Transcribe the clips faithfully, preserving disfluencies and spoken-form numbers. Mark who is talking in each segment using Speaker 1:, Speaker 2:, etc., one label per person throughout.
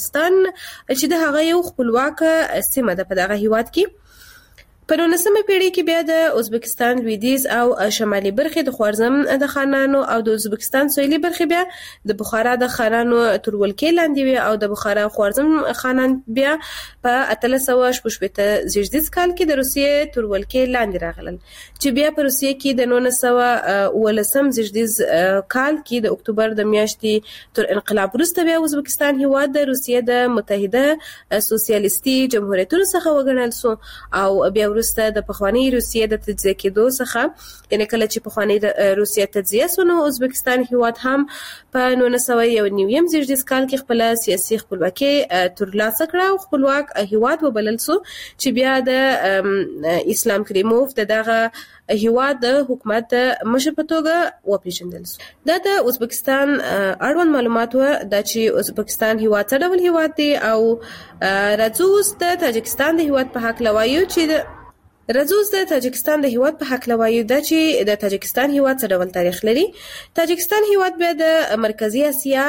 Speaker 1: ازبکستان چې د هغه یو خپلواک سیمه ده په دغه هیواد کې. په نولسمه پیړۍ کې بیا د ازبکستان لویدیځ او شمالي برخې د خوارزم د خانانو او د ازبکستان سویلي برخې بیا د بخارا د خانانو تر ولکې لاندې وي او د بخارا خوارزم خانان بیا په اتلس سوه شپږ شپېته زیږدیز کال کې د روسیې تر ولکې لاندې راغلل چې بیا په روسیې کې د نولس سوه اوولسم زیږدیز کال کې د اکتوبر د میاشتې تر انقلاب وروسته بیا ازبکستان هیواد د روسیې د متحده سوسیالیستي جمهوریتونو څخه وګڼل سو او بیا وروسته د پخوانی روسیې د تجزیه کېدو څخه یعنی کله چې پخوانی د روسیې تجزیه سو نو ازبکستان هیواد هم په نولس سوه یو نویم زیږدیز کال کې خپل سیاسي خپلواکي ترلاسه کړه او خپلواک هیواد وبلل سو چې بیا د اسلام کریموف د دغه هیواد د حکومت مشر په توګه وپیژندل سو. دا د ازبکستان اړوند معلومات و دا چې ازبکستان هیواد څه ډول هیواد دی او راځو اوس د تاجکستان د هیواد په حق لوایو چې راځو د تاجکستان د هیواد په حق لوایو دا چې د تاجکستان هیواد څه ډول تاریخ لري. تاجکستان هیواد بیا د مرکزی اسیا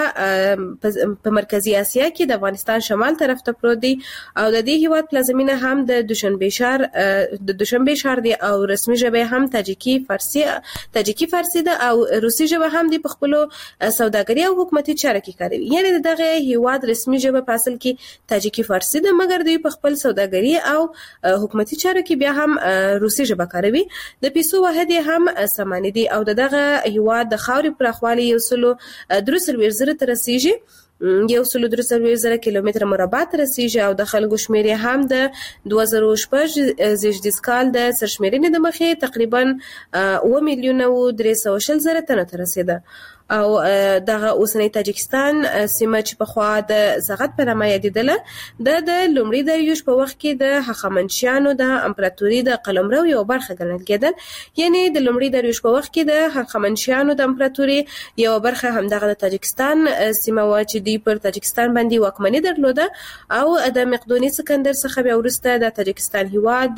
Speaker 1: په مرکزی اسیا کې د افغانستان شمال طرف ته پروت دی او د دې هیواد پلازمینه هم د دوشنبه شهر د دوشنبه شهر دی او رسمي ژبه هم تاجیکی فارسی تاجیکی فارسی ده او روسي ژبه هم دی په خپل سوداګري او حکومتي چارو کې کاروي. یعنی دغه هیواد رسمي ژبه په اصل کې تاجیکی فارسی ده مګر دوی په خپل سوداګري او حکومتي چارو کې بیا هم روسي ژبه کاروي. د پیسو واحد هم سماني دي او دغه هیواد د خاورې پراخوالی یو سلو درې څلوېښت زره ته رسیږي یو سلو درې څلوېښت زره کیلومتره مربع ته رسیږي او د خلکو شمیر هم د دوه زره شپږ زیږدیز کال د سرشمیرنې د مخې تقریبا اوه میلیونه او درې سوه شل زره تنو ته رسیده او دغه اوسنی تاجکستان سیمه چې په خوا د زغت په نامه یادېدله د د لومړي داریوش په وخت کې د هخامنشیانو د امپراتوري د قلمرو یو برخه ګڼل کېدل. یعنی د لومړي داریوش په وخت کې د هخامنشیانو د امپراتوري یو برخه همدغه د تاجکستان سیمه و چې دوی پر تاجکستان باندې واکمني درلوده او د مقدوني سکندر څخه بیا وروسته د تاجکستان هیواد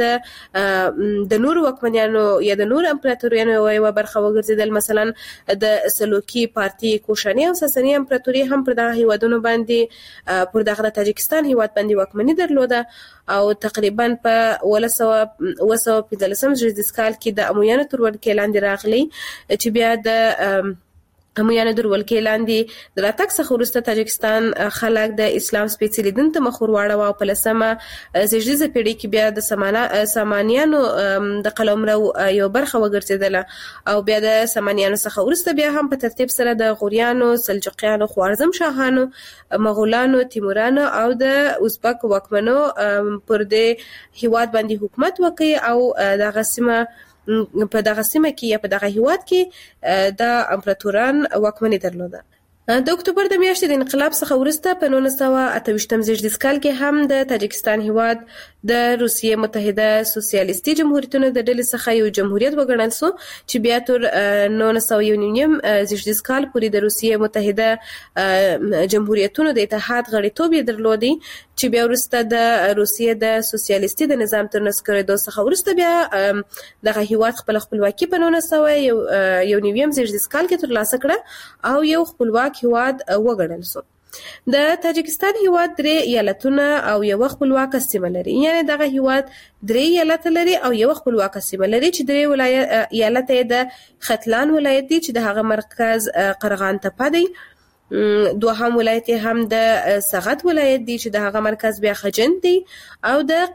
Speaker 1: د نورو واکمنانو یا د نورو امپراتوریانو یوه برخه وګرځېدل. مثلا د سلوکي پارتي کوشاني او ساساني امپراتوري هم پر دغه هیوادونو باندې پر دغه تاجکستان هیواد باندې واکمني درلوده او تقریبا په اوه سوه پنځلسم زیږدیز کال کې د امویانو تر ولکې لاندې راغلی چې بیا د امویانو تر ولکې لاندې د راتګ څخه وروسته تاجکستان خلک د اسلام سپېڅلي دین ته مخ ور واړوه او په لسمه زیږدیزه پیړۍ کې بیا د سامانیانو د قلمرو یو برخه وګرځېدله او بیا د سامانیانو څخه وروسته بیا هم په ترتیب سره د غوریانو، سلجوقیانو، خوارزم شاهانو، مغولانو، تیمورانو او د ازبک واکمنو پر دې هیواد باندې حکومت وکړي او دغه سیمه په دغه سیمه کې یا په دغه هیواد کې د امپراتوران واکمني درلوده. د اکتوبر د میاشتې د انقلاب څخه وروسته په نولس سوه اته ویشتم زیږدیز کال کې هم د تاجکستان هیواد د روسیې متحده سوسیالیستي جمهوریتونو د ډلې څخه یو جمهوریت وګڼل سو چې بیا تر نولس سوه یو نیم زیږدیز کال پورې د روسیې متحده جمهوریتونو د اتحاد غړیتوب یې درلودی چې بیا وروسته د روسیې د سوسیالیستي د نظام تر نسکورېدو څخه وروسته بیا دغه هیواد خپل خپلواکي په نولس سوه یو نویم زیږدیز کال کې ترلاسه کړه او یو خپلواک هیواد وګڼل سو. د تاجکستان هیواد درې ایالتونه او یو خپلواک سیمه لري. یعنی دغه هیواد درې ایالت لري او یو خپلواک سیمه لري چې درې ولایت ایالت د ختلان ولایت دی چې د هغه مرکز قرغان تپه دی. دوهم ولایت هم د سغت ولایت دی چې د هغه مرکز بیا خجند دی او د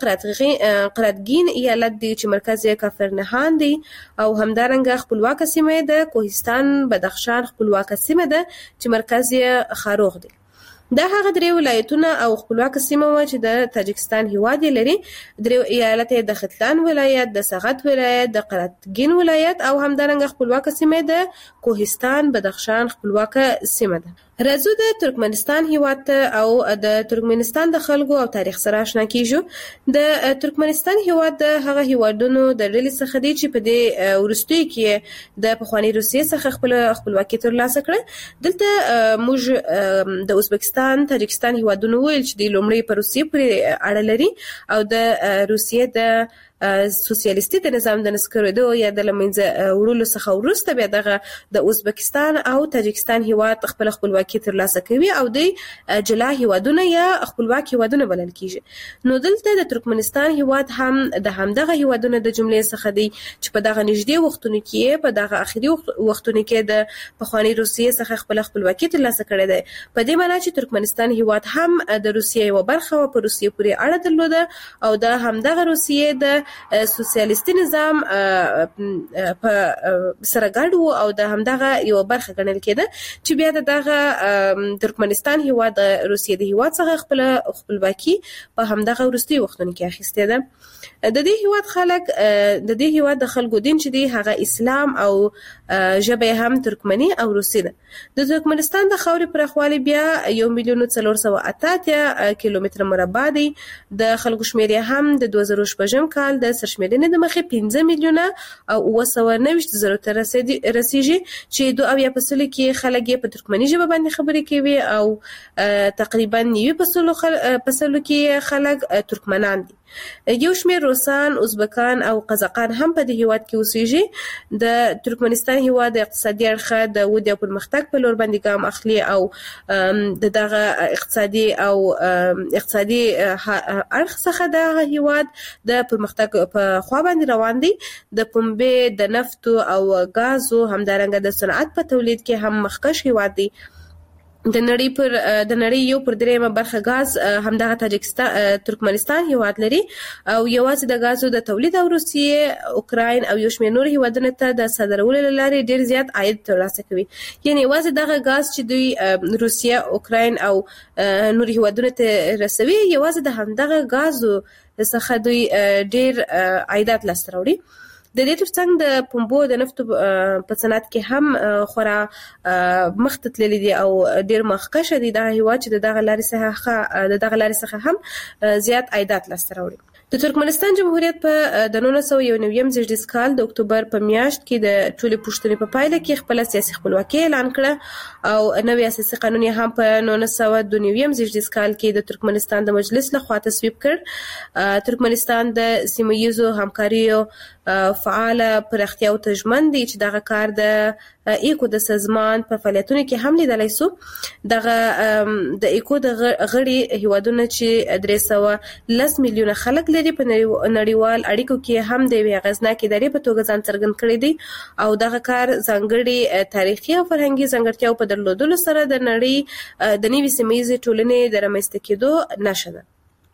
Speaker 1: قرتګین ایالت دی چې مرکز یې کافرنهان دی او همدارنګه خپلواک سیمه د کوهستان بدخشان خپلواک سیمه ده چې مرکز یې خاروغ دی. دا هغه درې ولایتونه او خپلواک سیمه و چې د تاجکستان هیواد لري. درې ایالت د ختلان ولایت، د سغت ولایت، د قرتګین ولایت او همدارنګه خپلواک سیمه د کوهستان بدخشان خپلواک سیمه ده. راځو د ترکمنستان هیواد ته او د ترکمنستان د خلکو او تاریخ سره آشنا کیږو. د ترکمنستان هیواد د هغه هیوادونو د ډلې څخه دی چې په دې وروستیو کې د پخواني روسیې څخه خپل خپلواکي ترلاسه کړه. دلته موږ د ازبکستان، تاجکستان هیوادونو ویل چې د لومړی په روسیې پورې اړه لري او د روسیې د سوسیالیستي د نظام د نسکورېدو یا د لمنځه وړلو څخه وروسته بیا دغه د ازبکستان او تاجکستان هیواد خپل خپلواکي ترلاسه کوي او د جلا هیوادونه یا خپلواک هیوادونه بلل کیږي. نو دلته د ترکمنستان هیواد هم د همدغه هیوادونو د جملې څخه دی چې په دغه نږدې وختونو کې په دغه اخري وختونو کې د پخواني روسیې څخه خپل خپلواکي ترلاسه کړې ده. په دې معنی چې ترکمنستان هیواد هم د روسیې یو برخه و، په روسیې پورې اړه درلوده او د همدغه روسیې د سوسیالیستي نظام په سره ګډ و او د همدغه یو برخه ګڼل کېده چې بیا دغه ترکمنستان هیواد د روسیې د هیواد څخه خپل خپلواکي په همدغه وروستي وختونو کې اخیستې ده. د دې هیواد خلک د دې هیواد د خلکو دین چې دی هغه اسلام او ژبه هم ترکمني او روسي ده. د ترکمنستان د خاورې پراخوالی بیا یو میلیون څلور سوه اته اتیا کیلومتره مربع دی. د خلکو شمیر هم د دوه زره شپږم کال د سرشمېرنې د مخې پنځه میلیونه او اوه سوه نوي زرو ته رسیږي چې دوه اویا په سلو کې خلک یې په ترکمني ژبه باندې خبرې کوي او تقریبا نوي په سلو کې خلک ترکمنان دي. یو شمیر روسان، ازبکان او قزاقان هم په دې هیواد کې اوسېږي. د ترکمنستان هیواد د اقتصادي اړخه د ودې او پرمختګ په لور باندې ګام اخلي او د دغه اقتصادي او اقتصادي اړخ څخه د هیواد د پرمختګ په خوا باندې روان دي. د پنبې، د نفتو او غازو همدارنګه د صنعت په تولید کې هم مخکښ هیواد دی. د نړۍ پر د نړۍ یو پر دریمه برخه غاز همدغه تاجکستان ترکمنستان هیواد لري او یوازې د غازو د تولید او روسیې، اوکراین او یو شمېر نور هیوادونو ته د صادرولو له لارې ډیر زیات عاید ترلاسه کوي. یعنی یوازې دغه غاز چې دوی روسیه، اوکراین او نور هیوادونو ته رسوي، یوازې د همدغه غازو څخه دوی ډیر عایدات لاسته راوړي. د دې ترڅنګ د پنبو د نفتو په صنعت کې هم خورا مخته تللي دي او ډیر مخکښه دي دغه هیواد چې د دغه لارې څخه د دغه لارې څخه هم زیات عایدات لاسته راوړي. د ترکمنستان جمهوریت په د نولس سوه یو نویم زیږدیز کال د اکتوبر په میاشت کې د ټولې پوښتنې په پایله کې خپل سیاسي خپلواکي اعلان کړه او نوی اساسي قانون یې هم په نولس سوه دوه نویم زیږدیز کال کې د ترکمنستان د مجلس لخوا تصویب کړ. ترکمنستان د سیمه ییزو همکاریو فعاله پراختیا او تژمن دی چې دغه کار د ایکو د سازمان په فعالیتونو کې هم لیدلی سو. دغه د ایکو د غړي هیوادونه چې درې سوه لس میلیونه خلک لري په نړیوال اړیکو کې هم د یوې اغېزناکې ادارې په توګه ځان څرګند کړی دی او دغه کار ځانګړي تاریخي او فرهنګي ځانګړتیاو په درلودلو سره د نړۍ د نوې سیمه ییزې ټولنې د رامنځته کېدو نښه ده.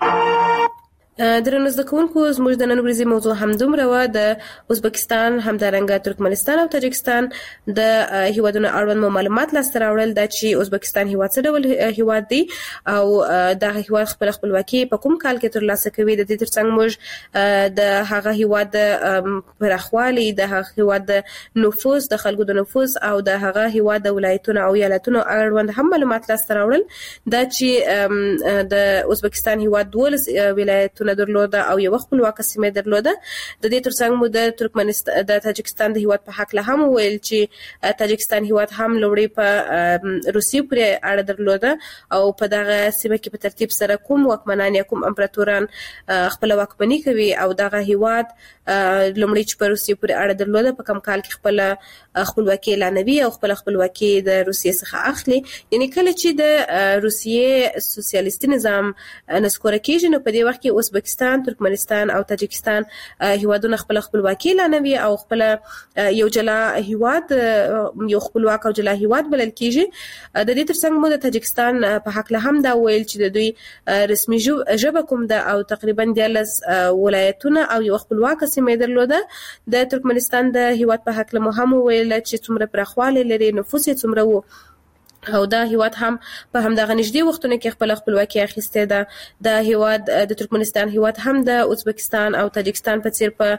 Speaker 1: درنو زده کوونکو، زموږ د نن ورځې موضوع همدومره وه. د ازبکستان، همدارنګه ترکمنستان او تاجکستان د هیوادونو اړوند مو معلومات لاسته راوړل دا چې ازبکستان هیواد څه ډول هیواد دی او دغه هیواد خپل خپلواکي په کوم کال کې ترلاسه کوي. د دې ترڅنګ موږ د هغه هیواد د پراخوالي، د هغه هیواد د نفوس، د خلکو د نفوس او د هغه هیواد د ولایتونو او ایالتونو اړوند هم معلومات لاسته راوړل. دا چې د ازبکستان هیواد دولس ولایتونه درلوده او یو خپلواکه سیمه درلوده. د دې ترڅنګ مو د ترکمنستان د تاجکستان د هیواد په حق له هم ویل چې تاجکستان هیواد هم لوړی په روسي پورې اړه درلوده او په دغه سیمه کې په ترتیب سره کوم واکمنان یا کوم امپراتوران خپل واکمني کوي او دغه هیواد لومړی چې په روسي پورې اړه درلوده په کم کال کې خپل خپلواکي اعلانوي او خپل خپلواکي د روسیې څخه اخلي. یعنی کله چې د روسیې سوسیالیستي نظام نسکوره کیږي نو په دې وخت کې ازبکستان، ترکمنستان او تاجکستان هیوادونه خپل خپلواکي اعلانوي او خپل یو جلا هیواد، یو خپلواک او جلا هیواد بلل کیږي. د دې ترڅنګ مو د تاجکستان په حق له هم دا ویل چې د دوی رسمي ژبه کوم ده او تقریبا دیارلس ولایتونه او یو خپلواکه سیمه درلوده. د ترکمنستان د هیواد په حق له مو هم ویل چې څومره پراخوالی لري، نفوس یې څومره وو او دا هیواد هم په همدغه نږدې وختونو کې خپل خپلواکي اخیستې ده. د هیواد د ترکمنستان هیواد هم د ازبکستان او تاجکستان په څیر په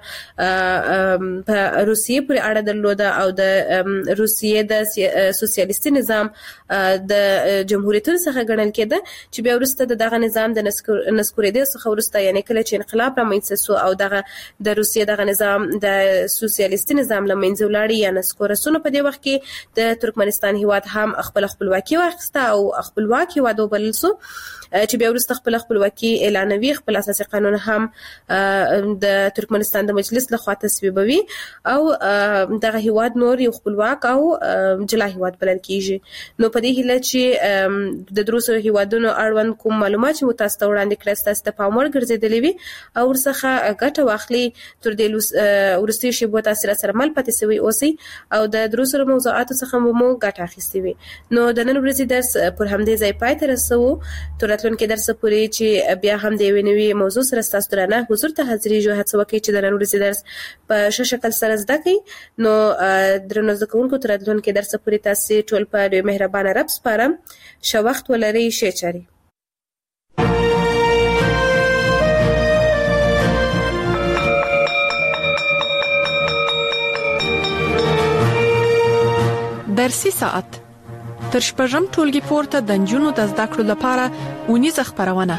Speaker 1: په روسیې پورې اړه درلوده او د روسیې د سوسیالیستي نظام د جمهوریتونو څخه ګڼل کېده چې بیا وروسته د دغه نظام د نسکورېدو څخه وروسته یعنی کله چې انقلاب رامنځته سو او دغه د روسیې دغه نظام د سوسیالیستي نظام له منځه ولاړ یا نسکوره سو، په دې وخت کې د ترکمنستان هیواد هم خپل خپلواکي واخیسته او خپلواکي هیواد وبلل سو چې بیا وروسته خپل خپلواکي اعلانوي. خپل اساسي قانون هم د ترکمنستان د مجلس لخوا تصویبوي او دغه هیواد نور یو خپلواک او جلا هیواد بلل کیږي. نو په دې هیله چې د دروسو هیوادونو اړوند کوم معلومات چې تاسو ته وړاندې کړل تاسو ته پام ورګرځېدلې وي او ورڅخه ګټه واخلي تر دې ورستي شی بو تاسو سره مل پاتې سوي اوسي او د دروسو موضوعاتو څخه مو ګټه اخیستې وي. نو د نن ورځې درس پر همدې ځای پای ته رسو. تر راتلونکي درس پورې چې بیا هم د یوې نوې موضوع سره تاسو درنه حضور ته حاضرېږو. هڅه وکړئ چې د نن ورځې درس په ښه شکل سره زده کړئ. نو درنو زده کوونکو تر راتلونکي درس پورې تاسو ټول په ډېر مهربانه رب سپارم. ښه وخت ولرئ. ښه چاري.
Speaker 2: درسي ساعت تر شپږم ټولګي پورته د نجونو د زده کړو لپاره اونیزه خبرونه.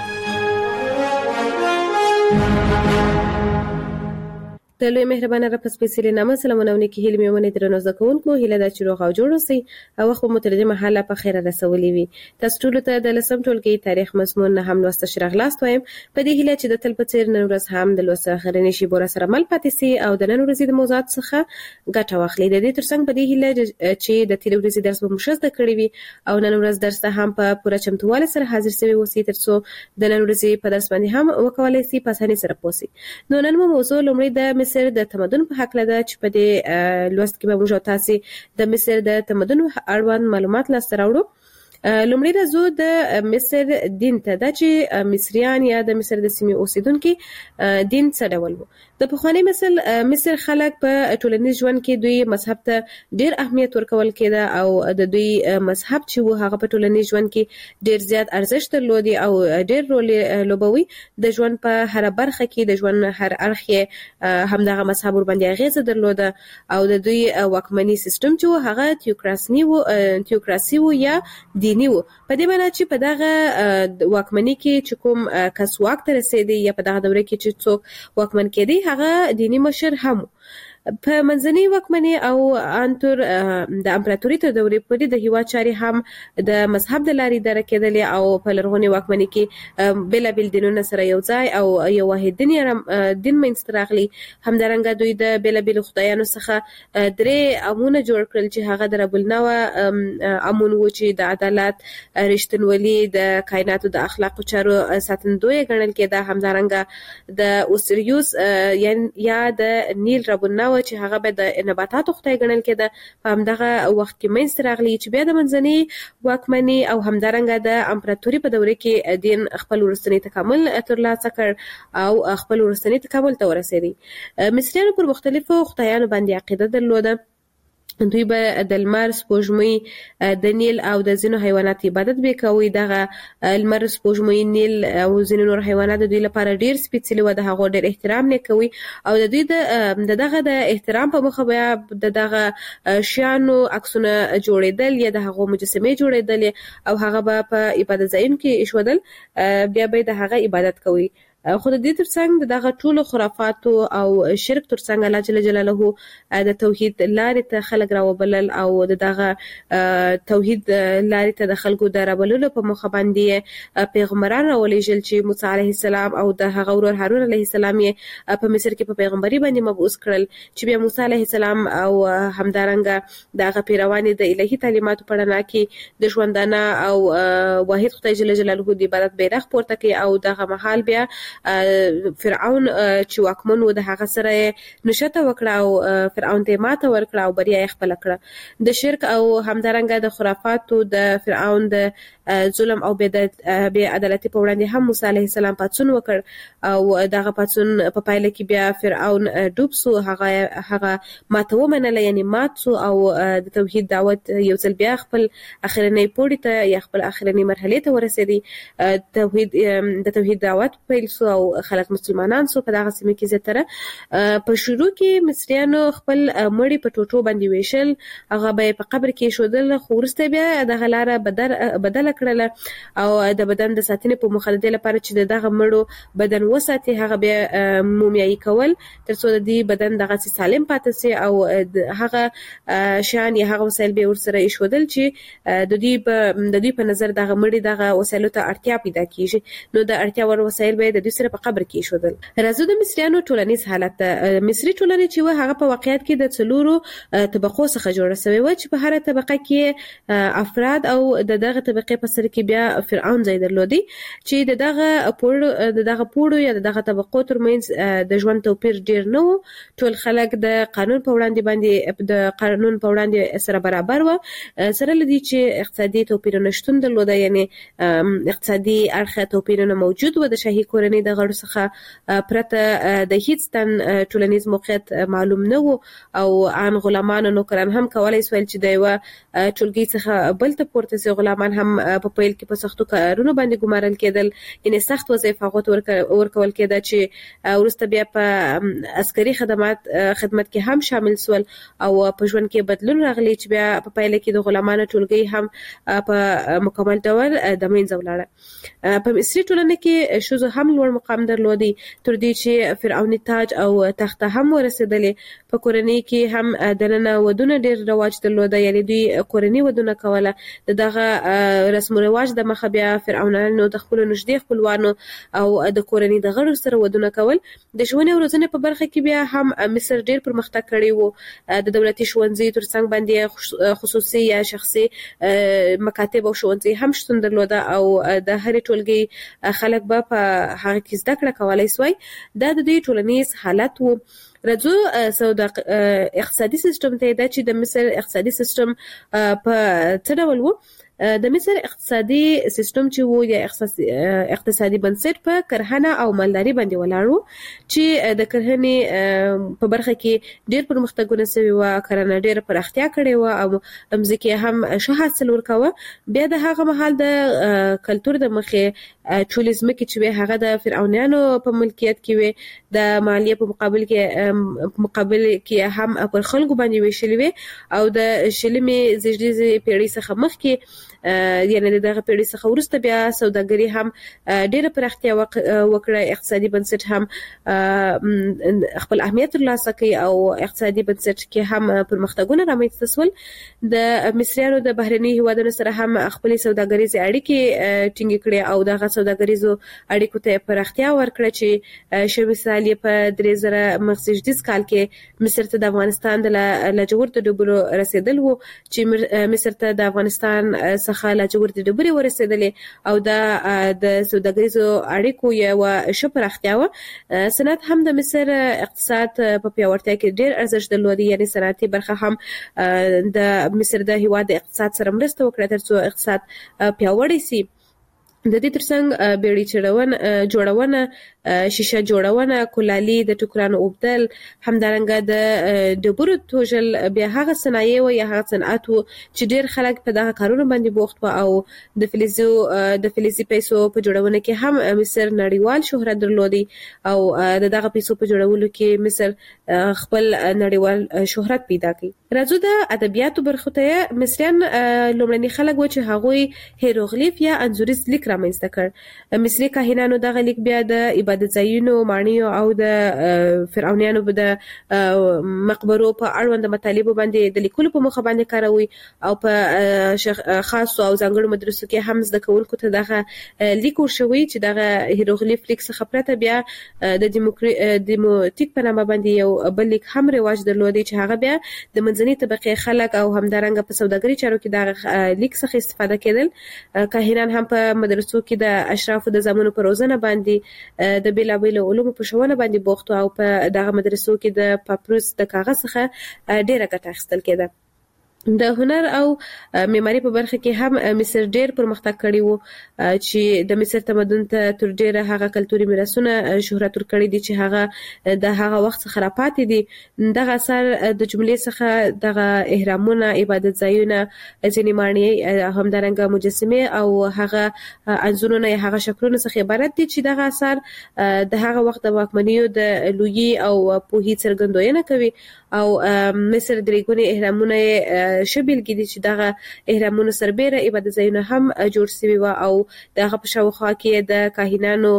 Speaker 1: د لوی مهربانه رب سپیڅلي نامه سلامونه او نیکی هیلې مې ونې درنو زده کوونکو هیله ده چې روغ او جوړ اوسئ او خو مو تر دې مهاله په خیره رسولې وي. تاسو ټول ته د لسم ټولګي تاریخ مضمون نه هم لوست شرغلاست وایم په دې هیله چې د تل په څیر نن ورځ هم د لوست اخرنی شی بور سره مل پاتې سي او د نن ورځې د موضوعات څخه ګټه واخلئ. د دې ترڅنګ په دې هیله چې د تیر ورځې درس به مشز د کړی وي او نن ورځ درس ته هم په پوره چمتووالی سره حاضر سوي اوسئ ترڅو د نن ورځې په درس باندې هم وکولای شي په اسانۍ سره پوسي. نو نن مو موضوع لومړی د مصر د تمدن په حق لده چې په دې لوست کې به موږ تاسو د مصر د تمدن اړوند معلومات لاسته راوړو. لومړی راځو د مصر دین ته. دا چې مصریان یا د مصر د سیمې اوسیدونکو دین څه ډول وو. د پخوانی مصر مصر خلک په ټولنیز ژوند کې دوی مذهب ته ډیر اهمیت ورکول کېده او د دوی مذهب چې وو هغه په ټولنیز ژوند کې ډیر زیات ارزښت درلودي او ډیر رول لوبوي. د ژوند په هر برخه کې د ژوند هر اړخ یې همدغه مذهب ور باندې اغیزه درلوده او د دوی واکمنی سیستم چې هغه تیوکراسي وو تیوکراسي وو یا دینی وو. په دې معنی چې په دغه واکمنۍ کې چې کوم کس واک ته رسیدي یا په دغه دوره کې چې څوک واکمن کېدی هغه دینی مشر هم. په منځنۍ واکمنۍ او انتر د امپراتوري تر دورې پورې د هیواد چاري هم د مذهب د لارې اداره کېدلې او په لرغوني واکمنۍ کې بېلابېل دینونه سره یو ځای او یو واحد دین دین منځته راغلی. همدارنګه دوی د بېلابېلو خدایانو څخه درې امونه جوړ کړل چې هغه د رب النوع امون و چې د عدالت رښتینولي د کائناتو د اخلاقو چارو ساتندوی ګڼل کېده. همدارنګه د اوسریوس یا د نیل رب النوع چې هغه به د نباتاتو خدای ګڼل کېده. په همدغه وخت کې منځته راغلی چې بیا د منځنۍ واکمنۍ او همدارنګه د امپراتوري په دوره کې دین خپل وروستنی تکامل ترلاسه کړ او خپل وروستنی تکامل ته ورسېدی. مصریانو پر مختلفو خدایانو باندې عقیده درلوده. دوی به د لمر سپوږمۍ د نیل او د ځینو حیوانات عبادت به کوي. دغه لمر سپوږمۍ نیل او ځینو نور حیوانات د دوی لپاره ډیر سپیڅلي و. د هغو ډیر احترام نه کوي او د دوی د دغه د احترام په مخه بیا د دغه شیانو عکسونه جوړیدل یا د هغو مجسمې جوړیدل او هغه به په عبادت ځایونو کې ایښودل. بیا به د هغه عبادت کوي. خو د دې ترڅنګ دغه ټولو خرافاتو او شرک ترڅنګ الله جل جلاله د توحید لارې ته خلک راوبلل او دغه توحید لارې ته د خلکو د رابللو په مخه باندې پیغمبران راولېږل چې موسی علیه السلام او د هغه ورور هارون علیه السلام یې په مصر کې په پیغمبري باندې مبعوث کړل چې بیا موسی علیه السلام او همدارنګه دغه پیروان د الهي تعلیماتو په رڼا کې د ژوندانه او واحد خدای جل جلاله د عبادت بیرغ پورته کوي او دغه مهال بیا فرعون چې واکمن و د هغه سره نشته وکړه او فرعون ته ماته ورکړه او بریا یې خپل کړه. د شرک او همدارنګه د خرافاتو د فرعون د ظلم او بې عدالتي په وړاندې هم موسی علیه السلام پاڅون وکړ او دغه پاڅون په پایله کې بیا فرعون ډوب سو. هغه هغه ماته ومنله یعنی مات سو او د توحید دعوت یو ځل بیا خپل اخرنۍ پوړې ته یا خپل اخرنۍ مرحلې ته ورسېدی. توحید د توحید دعوت پیل سو او خلک مسلمانان سو په دغه سیمه کې زیاتره په شروع کې مصریانو خپل مړی په ټوټو باندې ویشل هغه به په قبر کې شودل خو ورسته بیا د غلاره بدل بدل کړل او د بدن د ساتنې په مخالفت لپاره چې دغه مړو بدن وساتي هغه بیا مومیایي کول تر څو د دې بدن دغه سالم پاتې سي او هغه شان یا هغه وسایل به ورسره ایښودل چې د دې په د دې په نظر دغه مړی دغه وسایلو ته اړتیا پیدا کیږي نو د اړتیا ور وسایل به د دې سره په قبر کې ایښودل. راځو د مصریانو ټولنیز حالت مصری ټولنه چې و هغه په واقعیت کې د څلورو طبقو څخه جوړه شوی و چې په هر طبقه کې افراد او د دغه طبقه په سر کې بیا فرعون ځای درلودي چې د دغه پوړ د دغه پوړو یا د دغه طبقو ترمنځ د ژوند توپیر ډیر نه و. ټول خلک د قانون په وړاندې باندې د قانون په وړاندې سره برابر و سره لدی چې اقتصادي توپیرونه شتون درلوده یعنی اقتصادي اړخ توپیرونه موجود و د شاهي کورنۍ د غړو څخه پرته د هیڅ تن ټولنیز موقعیت معلوم نه و او ان غلامان او نوکران هم کولای سول چې د یو ټولګي څخه بل ته پورته سي. غلامان هم په پیل کې په سختو کارونو باندې ګمارل کېدل یعنی سخت وظیفه غوت ورکول کېده چې ورسته بیا په عسکري خدمات خدمت کې هم شامل سول او په ژوند کې بدلون راغلی چې بیا په پیل کې د غلامانو ټولګي هم په مکمل ډول د منځه ولاړه. په مصری ټولنه کې شوزو هم لوړ مقام درلودي تر دې چې فرعوني تاج او تخت هم ورسېدلې. په کورنۍ کې هم دننه ودونه ډېر رواج درلوده یعنی دوی کورنۍ ودونه کوله. دغه رسم او رواج د مخه بیا فرعونانو د خپل نږدې خپلوانو او د کورنۍ د غړو سره ودونه کول. د ژوند او روزنې په برخه کې بیا هم مصر ډېر پرمختګ کړی وو. د دولتي ښوونځي ترڅنګ باندې خصوصي یا شخصي مکاتب او ښوونځي هم شتون درلوده او د هر ټولګي خلک به په هغه کې زده کړه کولای سوی. دا د دې ټولنیز حالت وو. راځو سودا اقتصادي سیستم ته دا چې د مصر اقتصادي سیستم په څه ډول وو. د مصر اقتصادي سیستم چې وو یا اقتصادي بنسټ په کرهنه او مالداري باندې ولاړ وو چې د کرهنې په برخه کې ډېر پرمختګونه شوي و. کرهنه ډېر پراختیا کړې و او مځکې هم ښه حاصل ورکاوه. بیا د هغه مهال د کلتور د مخې ټولې ځمکې چې هغه د فرعونانو په ملکیت کې وي د مالیې په مقابل کې مقابل کې هم پر خلکو باندې ویشلې وي او د شلمې زیږدیزې پیړۍ څخه مخکې یعنی دغه پیړۍ څخه وروسته بیا سوداګري هم ډېره پراختیا وکړه. اقتصادي بنسټ هم خپل اهمیت ترلاسه کوي او اقتصادي بنسټ کې هم پرمختګونه رامنځته شول. د مصریانو د بهرني هیوادونو سره هم خپل سوداګریزي اړیکې ټینګې کړې او دغه سوداګریزو اړیکو ته پراختیا ورکړه چې شوی مثال په درې زره مخزیږدیز کال کې مصر ته د افغانستان د لاجوردو ډبرو رسیدل وو چې مصر ته د افغانستان څخه لاجوردو ډبرې ورسېدلې او دا د سوداګریزو اړیکو یو ښه پراختیا و. صنعت هم د مصر اقتصاد په پیاوړتیا کې ډېر ارزښت درلودي یعنی صنعتي برخه هم د مصر د هیواد اقتصاد سره مرسته وکړه تر څو اقتصاد پیاوړی سي. د دې ترڅنګ بیړۍ چړونه جوړونه شیشه جوړونه کولالي د ټوکرانو اوبدل همدارنګه د ډبرو توژل بیا هغه صنایع و یا هغه صنعت و چې ډېر خلک په دغه کارونو باندې بوخت و او د فلزو د فلزي پیسو په جوړونه کې هم مصر نړیوال شهرت درلودي او د دغه پیسو په جوړولو کې مصر خپل نړیوال شهرت پیدا کړي. راځو د ادبیاتو برخه ته. مصریان لومړني خلک و چې هغوی هیروغلیف یا انځوریز لیک رامنځته کړ. مصری کاهنانو دغه لیک بیا د عبادت ځایونو ماڼیو او د فرعونانو د مقبرو په اړوند مطالب باندې د لیکلو په مخه باندې کاروي او په خاص او ځانګړو مدرسو کې هم زده کوونکو ته دغه لیک ورشوي چې دغه هیروغلیف لیک څخه پرته بیا د دیموتیک په نامه باندې یو بل لیک هم رواج درلودي چې هغه بیا د منځنۍ طبقې خلک او همدارنګه په سوداګري چارو کې دغه لیک څخه استفاده کېدل. کاهنان هم په مدرسو کې د اشرافو د زامنو په روزنه باندې د بیلابیلو علومو په ښوونه باندې بوخت او په دغه مدرسو کې د پاپروس د کاغذ څخه ډېره ګټه اخیستل کېده. د هنر او معماري په برخه کې هم مصر ډېر پرمختګ کړی وو چې د مصر تمدن ته تر ډېره هغه کلتوري میراثونه شهرت ورکړي دي چې هغه د هغه وخت څخه راپاتې دي. دغه اثر د جملې څخه دغه اهرامونه، عبادت ځایونه، ځینې ماڼۍ، همدارنګه مجسمه او هغه انځورونه یا هغه شکلونه څخه عبارت دي چې دغه اثر د هغه وخت د واکمنیو د لویي او پوهې څرګندونه کوي. او مصر د ریګونی اهرامونه شبیل کې دي چې دغه اهرامونه سربېره عبادت ځایونه هم جوړ شوي و او دغه په شاوخوا کې د کاهنانو،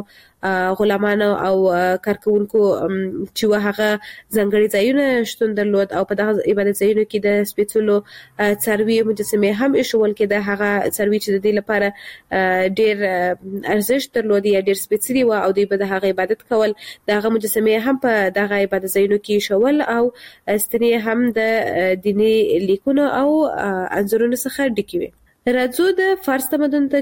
Speaker 1: غلامانو او کارکونکو چې وهغه ځنګړي ځایونه شتون درلود او په دغه عبادت ځایونو کې د سپېڅلو څاروي مجسمه هم ایښول کې د هغه څاروي چې د دې لپاره ډېر ارزښت درلود یا ډېر سپېڅلي و او دوی به د هغه عبادت کول. دغه مجسمه هم په دغه عبادت ځایونو کې شول او ستنې هم د دیني لیکونو او انځورونو څخه ډکې وي. راځو د فارس تمدن ته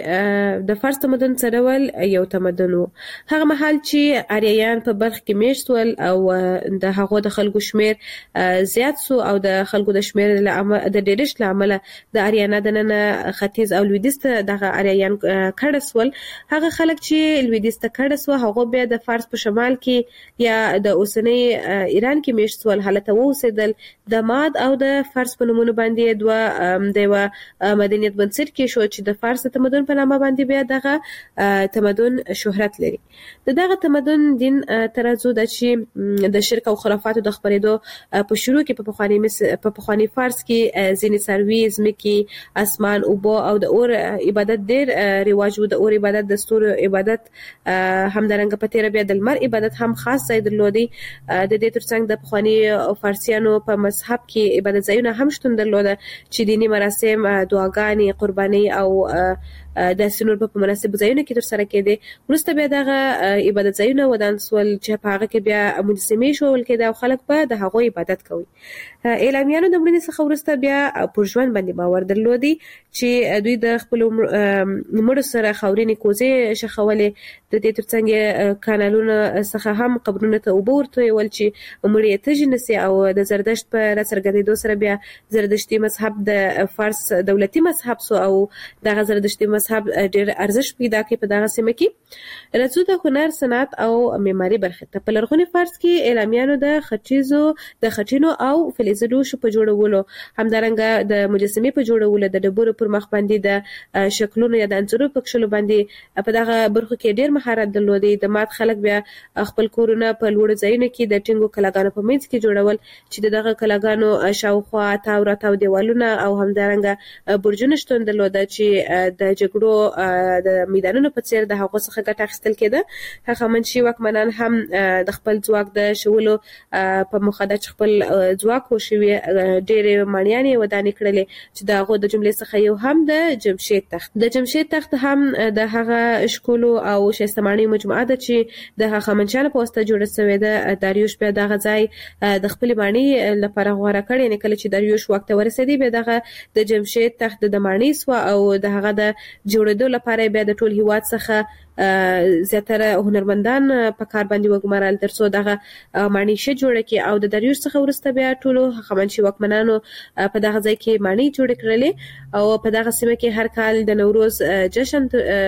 Speaker 1: چې د فارس تمدن څه ډول یو تمدن و. هغه مهال چې آریایان په برخ کې میشت ول او د هغو د خلکو شمیر زیات سو او د خلکو د شمیر د ډېرښت لامل د آریانا د نن ختیځ او لویدیځ ته دغه آریایان کډه سول. هغه خلک چې لویدیځ ته کډه سو هغه بیا د فارس په شمال کې یا د اوسنۍ ایران کې میشت سول، هلته اوسېدل. د ماد او د فارس په نومونو باندې دوه د یوه مدنیت بنسټ کې شو چې د فارس تمدن په نامه باندې بیا دغه تمدن شهرت لري. د دغه تمدن دین ترازو د چې د شرک او خرافاتو د خپرېدو په شروع کې په پخوانی په پخوانی فارس کې ځینې څاروي، ځمکې، اسمان، اوبه او د اور عبادت ډېر رواج و. د اور عبادت، د ستورو عبادت، همدارنګه په تیر بیا د لمر عبادت هم خاص ځای درلودي. د دې ترڅنګ د پخوانی فارسیانو په مذهب کې عبادت ځایونه هم شتون درلوده چې دینی مراسم، دعاګانې، قرباني او د سنور په مناسب ځایونو کې تر سره کېدي. وروسته بیا دغه عبادت ځایونه ودان سول چې په هغه کې بیا مجسمې شول کېده او خلک به د هغوی عبادت کوي. اعلامیانو د مړینې څخه وروسته بیا پر ژوند باندې باور درلودي چې دوی د خپلو مړو سره خاورینې کوزې شخولې. د دې ترڅنګ کانالونو څخه هم قبرونو ته اوبه ورتویول چې مړي یې تږي نسي. او د زردشت په راڅرګندېدو سره بیا زردشتي مذهب د فارس دولتي مذهب سو او دغه زردشتي مذهب ډېر ارزښت پیدا کړ په دغه سیمه کې. راځو د هنر، صنعت او معماري برخه ته. په لرغوني فارس کې اعلامیانو د خټیزو د خټینو او فلزونو شو په جوړولو، همدارنګه د مجسمې په جوړولو، د ډبرو پر مخ باندې د شکلونو یا د انځورونو په کښلو باندې په دغه برخو کې ډېر مهارت درلودي. د مات خلک بیا خپل کورونه په لوړو ځایونو کې د ټینګو کلاګانو په منځ کې جوړول چې د دغه کلاګانو شاوخوا تاو راتاو دیوالونه او همدارنګه برجونه شتون درلوده چې د جګړو د میدانونو په څیر د هغو څخه ګټه اخیستل کېده. هغه منشي واکمنان هم د خپل ځواک د شولو په موخه د خپل ځواک وشوي ډېرې ماڼیانې ودانې کړلې چې د هغو د جملې څخه یو هم د جمشید تخت. د جمشید تخت هم د هغه ښکلو او ښایسته ماڼیو مجموعه ده چې د هخامنشیانو په واسطه جوړه شوې ده. داریوش بیا دغه ځای د خپلې ماڼۍ لپاره غوره کړ. یعنې کله چې داریوش واک ته ورسېدی بیا دغه د جمشید تخت د ماڼۍ سوه او د هغه د جوړېدو لپاره بیا د ټول هیواد څخه زیاتره هنرمندان په کار باندې وګمارل ترڅو دغه ماڼۍ ښه جوړه کړي. او د داریوش څخه وروسته بیا ټولو هخامنشي واکمنانو په دغه ځای کې ماڼۍ جوړې کړلې او په دغه سیمه کې هر کال د نوروز جشن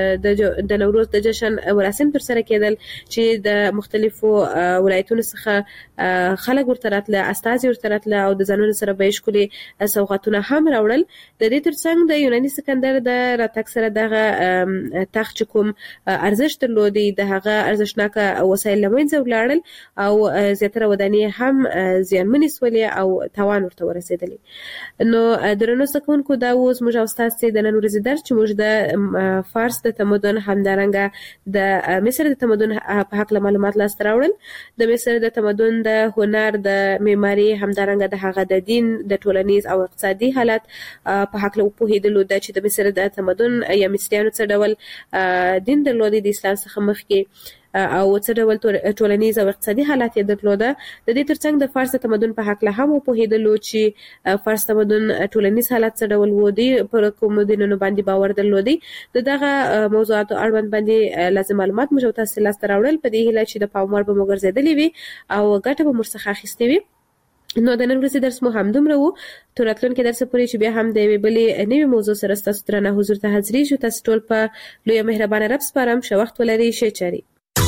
Speaker 1: د نوروز د جشن مراسم تر سره کېدل چې د مختلفو ولایتونو څخه خلک ورته راتله، استازي ورته راتله او د ځانونو سره به یې ښکلي سوغاتونه هم راوړل. د دې ترڅنګ د یوناني سکندر د راتګ سره دغه تخت چې کوم ارزښت درلودي د هغه ارزښتناکه وسایل له منځه ولاړل او زیاتره ودانۍ هم زیانمنې سولې او تاوان ورته ورسېدلی. نو درنو زده کوونکو دا اوس موږ او ستاسې د نن ورځې درس چې موږ د فارس د تمدن همدارنګه د مصر د تمدن په هکله معلومات لاسته راوړل. د مصر د تمدن د هنر، د معماري، همدارنګه د هغه د دین، د ټولنیز او اقتصادي حالت په هکله وپوهېدلو ده چې د مصر د تمدن یا مصریانو څه ډول دین درلوده د اسلام څخه مخکې او څه ډول ټولنیز او اقتصادي حالات یې درلوده. د دې ترڅنګ د فارس تمدن په هکله هم وپوهېدلو چې فارس تمدن ټولنیز حالات څه ډول و، دوی پر کومو دینونو باندې باور درلودي. د دغه موضوعاتو اړوند باندې لازم معلومات موږ تاسو لاسته راوړل په دې هیله چې د پام وړ به مو ګرځېدلې وي او ګټه به مو څخه اخیستې وي. نو د نن ورځې درس مو همدومره وو. تر راتلونکي درس پورې چې بیا هم د یوې بلې نوې موضوع سره ستاسو درنه حضور ته حاضرېږو. تاسو ټول په لویه مهربانه رب سپارم. ښه وخت ولرئ. ښه چارې.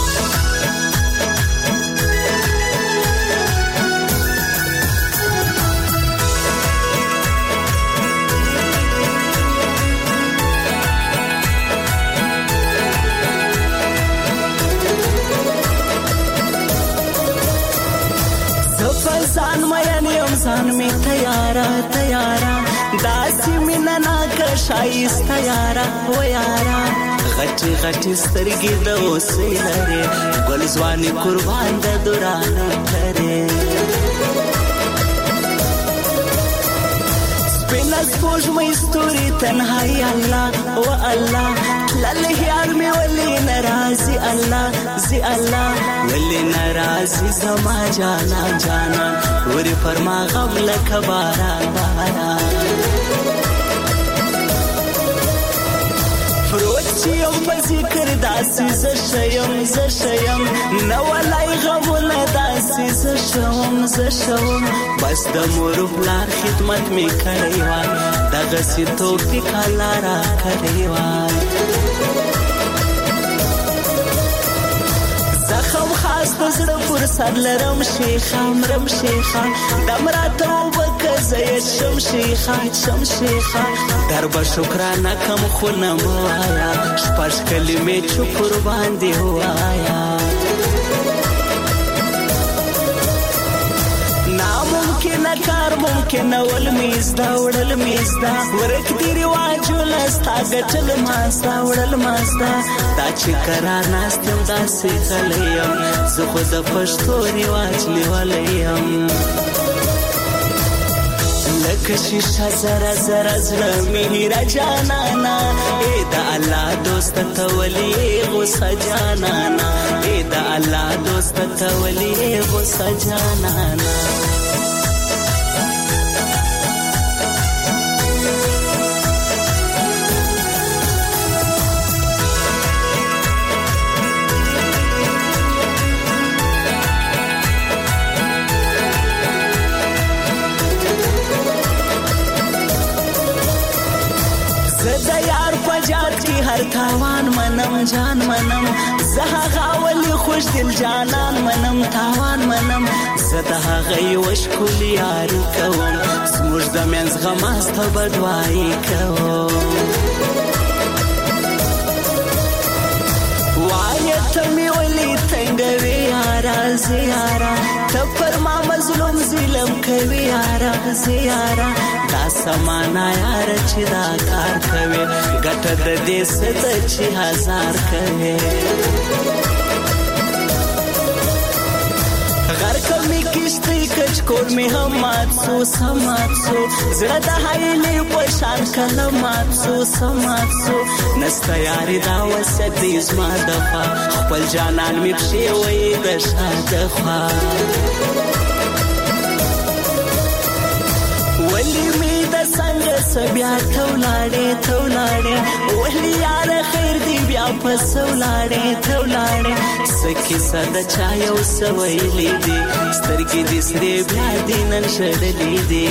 Speaker 3: زان مین یم زان می تیارا تیارا داسی مینا ناکا شایست تیارا و یارا غټي غټي سترګې د اوسې لري ګل ځواني قربان د دوران لري سپینا سپوږمۍ ستوري تنهایی الله و الله لاله یار می ولی ناراضي الله زي الله ولی ناراضي زما جانا جانا وري پر ما غم لکه باران باران فروچیم په ذکر داسې ز شیم ز شیم نو ولای غمونه داسې ز شوم ز شوم بس د مور بلار خدمت می کړی وای دغه سي توفیق الله را کړی وای زخم خاص د زړه پر سر لرم شیخه مرم شیخه دمراته وبکزه شم شیخه شم شیخه درب شکرانه کم خو نه وایا شپږ کلمې چوپ قربان دی وایا ناممکن کار ممکن ول میز دا وړل میز دا ورک دی رواجو لستا غټل ماستا وړل ماستا دا چې قرار ناستم دا سې خلیم زه خو د پښتو رواج لیولیم لکه شیشه زرا زرا زړه مې را جانانا اے دا الله دوست ته ولی غوسه جانانا اے دا الله دوست ته ولی غوسه جانانا هر تاوان منم جان منم زها غاولی خوش دل جانان منم تاوان منم زده غي وش کول یاری کوم زموږ د منځ غماسته بدوای کوم وایت می ولی تنگوي یارا زیارا ته پر ما مظلوم ظلم کوي یارا زیارا دا سمانا یار چې دا کار کوي ګټه د دې ست چې هزار کوي غر کمی کشتی کچ کور می هم مات سو سمات سو زړه د حیلې په شان کله مات سو سمات سو نسته یاري دا وسد زما دفا خپل جانان می پښې وې د شاده خوا ولی می د څنګه سبیا تولاړې تولاړې ولی یار خیر دی بیا پس ولاړې تولاړې سکی صد چا یو سویلې دي سترګې دې سره بیا دینن شړلې دي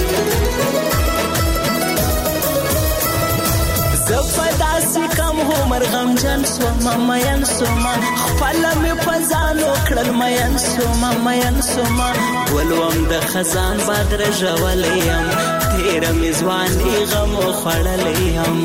Speaker 3: زفداسي کم عمر غم جن سو مما ين سوما خپل می پزانو کړل مین سوما مین سوما ولوم د خزان بادر جوالیم تیر می ځواني غم خړلیم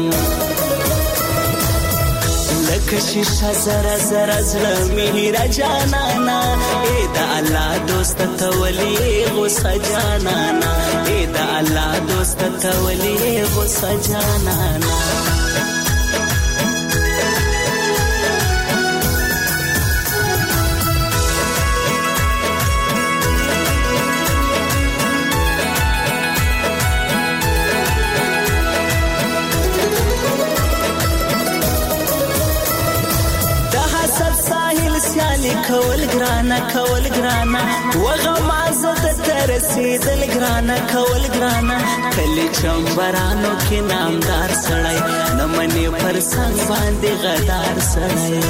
Speaker 3: لکه شیشه زرا زرا زړه می را جانانا اے دا الله دوست ته ولی غوسه جانانا اے دا الله دوست ته ولی غوسه جانانا کول ګرانا کول ګرانا وغمازه د ترسیدل ګرانا کول ګرانا کلی چمبرانو کې نامدار سړی نمنې پر څنګ باندې غدار سړی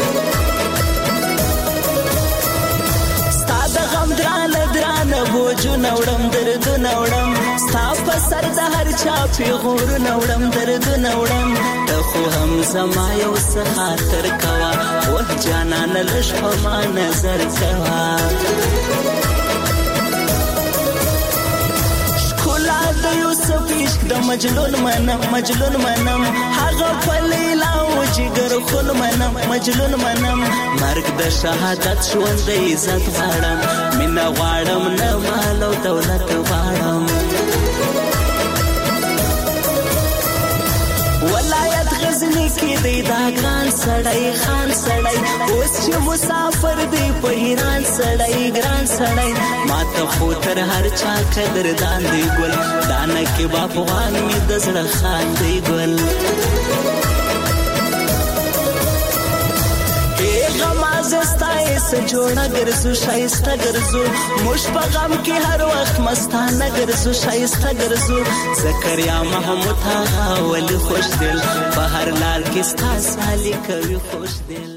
Speaker 3: ستاد غم درانه درانه بوجو نوړم درد نوړم ستا په سر د هر چا پیغور نوړم درد نوړم ته خو هم زما یو څه خاطر کوا وه جانان لږ په ما نظر کوا ښکلا د یوسف عشق د مجنون منم مجنون منم هغه په لیلا و جګر خون منم مجنون منم مرګ د شهادت ژوند د عزت غواړم مینه غواړم نه مال او دولت غواړم ولایت غزنی کې دی دا ګران سړی خان سړی اوس چې مسافر دی په ایران سړی ګران سړی ما ته خو تر هر چا قدردان دی ګل دانه کې باپوان مې د زړه خان دی ګل زستای سه جوړه ګرځو شایسته ګرځو موږ په غم کې هر وخت مستانه ګرځو شایسته ګرځو زکریا محمود هغه ولی خوش دل په هر لار کې ستا سالي کوي خوش دل